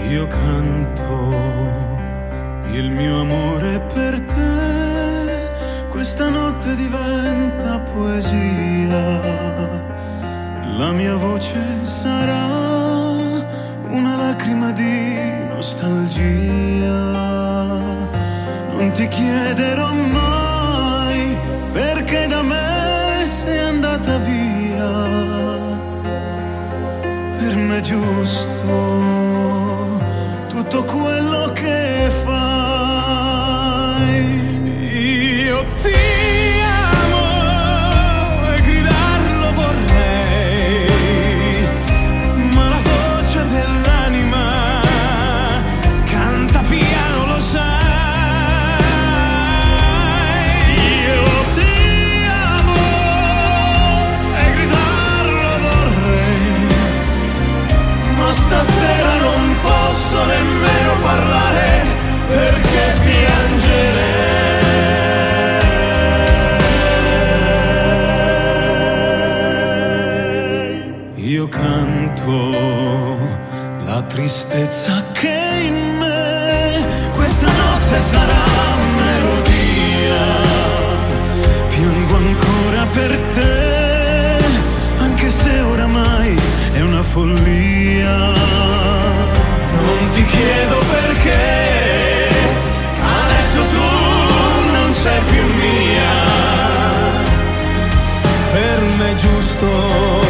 Io canto il mio amore per te, questa notte diventa poesia, la mia voce sarà una lacrima di nostalgia. Non ti chiederò mai perché da me sei andata via, per me è giusto tutto quello che fai. Io ti amo e gridarlo vorrei, ma la voce dell'anima canta piano, lo sai. Io ti amo e gridarlo vorrei, ma stasera non posso nemmeno parlare perché piangerei. Io canto la tristezza che è in me, questa notte sarà melodia, piango ancora per te, anche se oramai è una follia. Non ti chiedo perché, adesso tu non sei più mia, per me è giusto